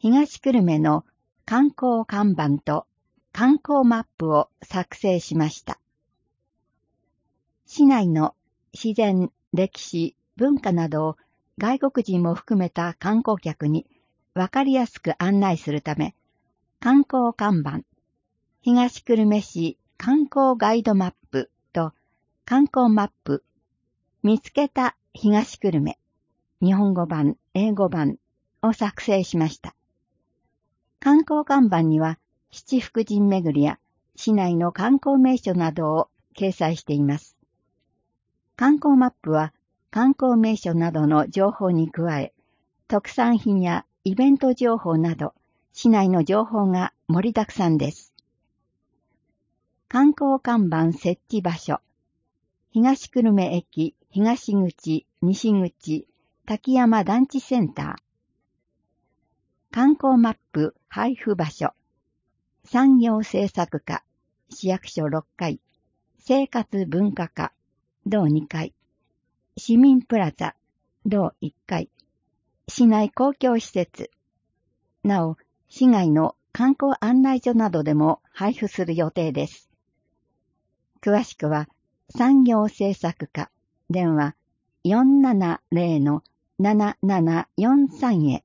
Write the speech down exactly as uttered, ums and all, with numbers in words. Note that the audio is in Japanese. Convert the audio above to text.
東久留米の観光看板と観光マップを作成しました。市内の自然、歴史、文化などを外国人も含めた観光客にわかりやすく案内するため、観光看板、東久留米市観光ガイドマップと観光マップ、見つけた東久留米、日本語版、英語版を作成しました。観光看板には七福神巡りや市内の観光名所などを掲載しています。観光マップは観光名所などの情報に加え、特産品やイベント情報など市内の情報が盛りだくさんです。観光看板設置場所、東久留米駅東口、西口、滝山団地センター。観光マップ配布場所、産業政策課、市役所ろっかい、生活文化課、同にかい、市民プラザ、同いっかい、市内公共施設、なお、市外の観光案内所などでも配布する予定です。詳しくは、産業政策課、電話 よんななゼロのななななよんさん へ。